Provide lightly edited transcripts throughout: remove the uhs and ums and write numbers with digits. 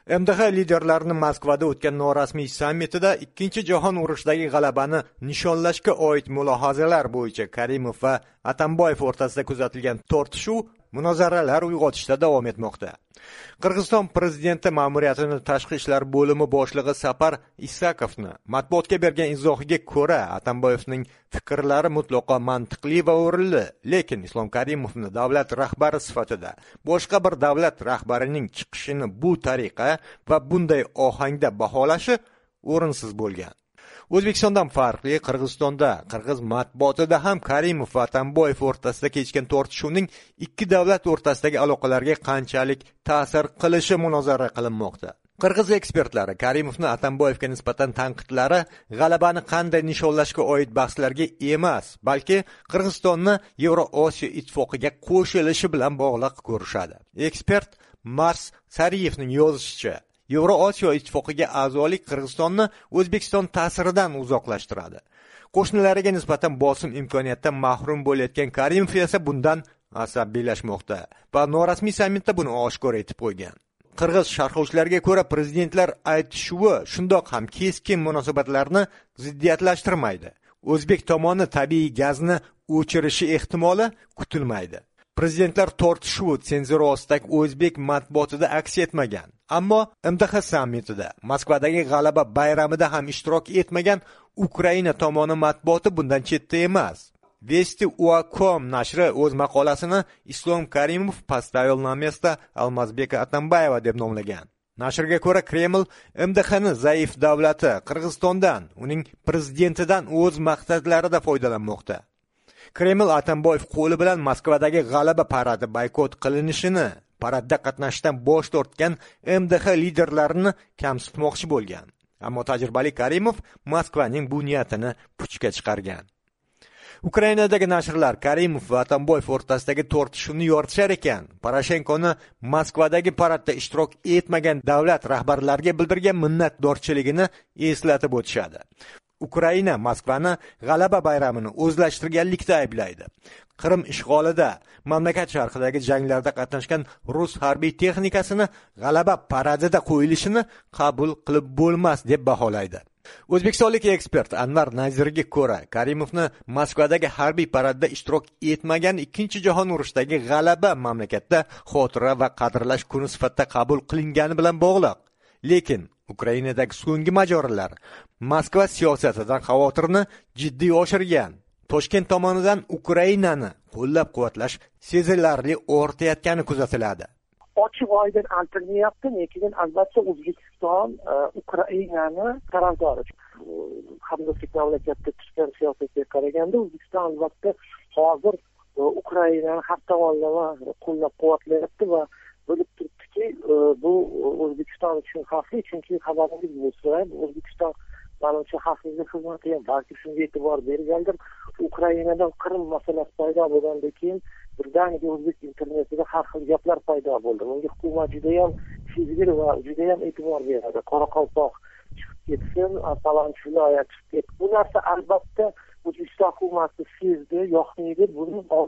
MDH liderlarini Moskvada o'tgan norasmiy sammitida Ikkinchi jahon urushidagi g'alabani nishonlashga oid mulohazalar bo'yicha Karimov va Atamboyev o'rtasida kuzatilgan tortishuv munozaralar uyg'otishda davom etmoqda. Qirg'iziston prezidenti ma'muriyatini tashqi ishlar bo'limi boshlig'i Sapar Isakovni matbuotga bergan izohiga ko'ra, Atamboyevning fikrlari mutlaqo mantiqli va o'rinli, lekin Islom Karimovni davlat rahbari sifatida boshqa bir davlat rahbarining chiqishini bu tariqa va bunday ohangda baholashi o'rinsiz bo'lgan. O'zbekistondan farqli, Qirg'izistonda, qirg'iz matbuotida ham Karimov va Atamboyev o'rtasida kechgan tortishuvning ikki davlat o'rtasidagi aloqalarga qanchalik ta'sir qilishi munozara qilinmoqda. Qirg'iz ekspertlari Karimovni Atamboyevga nisbatan tanqidlari g'alabani qanday nishonlashga oid bahslarga emas, balki Qirg'izistonni Yevroosiyo ittifoqiga qo'shilishi bilan bog'liq ko'rishadi. Ekspert Mars Sariyevning yozishicha, Yevroosiyo ittifoqiga a'zolik Qirg'izistonni O'zbekiston ta'siridan uzoqlashtiradi. Qo'shnilariga nisbatan bosim imkoniyatdan mahrum bo'layotgan Karimov esa bundan asabiylashmoqda va norasmiy sammitda buni oshkor etib qo'ygan. Qirg'iz sharhlovchilariga ko'ra, prezidentlar aytishuvi shundoq ham keskin munosabatlarni ziddiyatlashtirmaydi. O'zbek tomoni tabiiy gazni o'chirishi ehtimoli kutilmaydi. Prezidentlar tortishuvi senzura ostidagi o'zbek matbuotida aks etmagan. Ammo MDH sammitida, Moskvadagi g'alaba bayramida ham ishtirok etmagan Ukraina tomoni matbuoti bundan chetda emas. Vesti Uakom nashri o'z maqolasini Islom Karimov postoyolnomesida Almazbeka Atambayeva deb nomlagan. Nashrga ko'ra, Kreml MDHni zaif davlati Qirg'izistondan, uning prezidentidan o'z maqsadlarida foydalanmoqda. Kreml Atamboyev qo'li bilan Moskvadagi g'alaba paradi boykot qilinishini, paradda qatnashishdan bosh tortgan MDH liderlarini kamsitmoqchi bo'lgan. Ammo tajribali Karimov Moskvaning bu niyatini puchga chiqargan. Ukrainadagi nashrlar Karimov va Atamboyev o'rtasidagi tortishuvni yoritishar ekan, Poroshenkoni Moskvadagi paradda ishtirok etmagan davlat rahbarlariga bildirgan minnatdorchiligini eslatib o'tishadi. Ukraina Moskvani g'alaba bayramini o'zlashtirganlikda ayblaydi. Qrim ishg'olida, mamlakat sharqidagi janglarda qatnashgan rus harbiy texnikasini g'alaba paradida qo'yilishini qabul qilib bo'lmas deb baholaydi. O'zbekistonlik ekspert Anvar Nazirga ko'ra, Karimovni Moskvadagi harbiy paradda ishtirok etmagan Ikkinchi jahon urushidagi g'alaba mamlakatda xotira va qadrlash kuni sifatida qabul qilingani bilan bog'liq. Lekin Ukrainadagi so'nggi mojarolar Moskva siyosatidan xavotirni jiddiy oshirgan. Toshkent tomonidan Ukrainani qo'llab-quvvatlash sezilarli ortayotgani kuzatiladi. Ochiq oydin aytilyapti, lekin albatta O'zbekiston Ukrainani tarafdori. Hamdardlik mamlakatda tushgan siyosatga qaraganda O'zbekiston albatta hozir Ukrainani har tomonlama qo'llab-quvvatlayapti va bo'lib turibdiki, bu O'zbekiston uchun xavfli, chunki xabaringiz bo'lsa, O'zbekiston manimcha xavfsizlik xizmati ham balki shunga e'tibor bergandir. Ukrainada Qrim masalasi paydo bo'lgandan keyin birdaniga o'zbek internetida har xil gaplar paydo bo'ldi. Bunga hukumat juda ham sezgir va juda ham e'tibor beradi. Qoraqalpoq chiqib ketsin, Palonchi viloyat chiqib ketdi. Bu narsa albatta O'zbekiston hukumati sezdi, yoqmaydi. Bu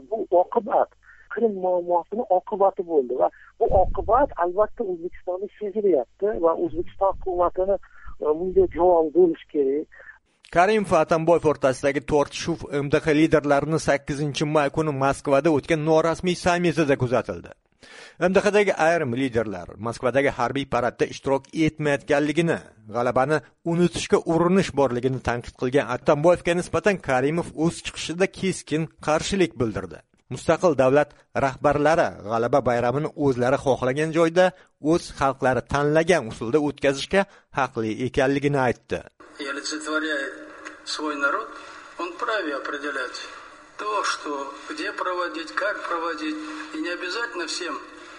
oqibat Qrim muammosini oqibati bo'ldi va bu oqibat albatta O'zbekistonda sezilyapti va O'zbekiston hukumatini bunga javob bo'lish kerak. Karimov va Atamboyev o'rtasidagi tortishuv MDH liderlarini 8-may kuni Moskvada o'tgan norasmiy sammitida kuzatildi. MDHdagi ayrim liderlar Moskvadagi harbiy paradda ishtirok etmayotganligini, g'alabani unutishga urinish borligini tanqid qilgan Atamboyevga nisbatan Karimov o'z chiqishida keskin qarshilik bildirdi. Mustaqil davlat rahbarlari g'alaba bayramini o'zlari xohlagan joyda, o'z xalqlari tanlagan usulda o'tkazishga haqli ekanligini aytdi. Олицетворяет свой народ, он вправе определять то, что где проводить, как проводить, и не обязательно всем,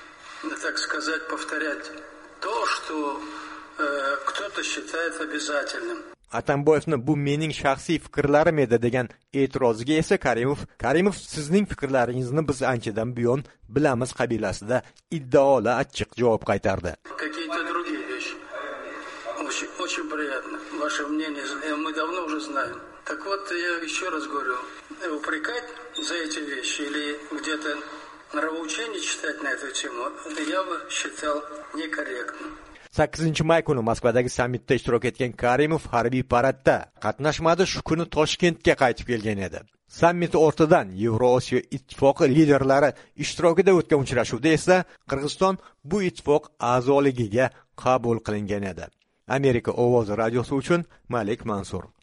так сказать, повторять то, что кто-то считает обязательным. Atamboyevni bu mening shaxsiy fikrlarim edi degan e'tiroziga esa Karimov sizning fikrlaringizni biz anchadan buyon bilamiz qabilasida iddaoli achchiq javob qaytardi. Какие-то другие вещи. Очень приятно. Ваше мнение мы давно уже знаем. Так вот, я еще раз говорю, упрекать за эти вещи или где-то нравоучение читать на эту тему, я бы считал некорректным. 8 may kuni Moskvadagi sammitda ishtirok etgan Karimov harbiy paradda qatnashmadi, shu kuni Toshkentga qaytib kelgan edi. Sammit ortidan Yevroosiyo ittifoqi liderlari ishtirokida o'tgan uchrashuvda esa Qirg'iziston bu ittifoq a'zoligiga qabul qilingan edi. Amerika ovozi radiosi uchun Malik Mansur.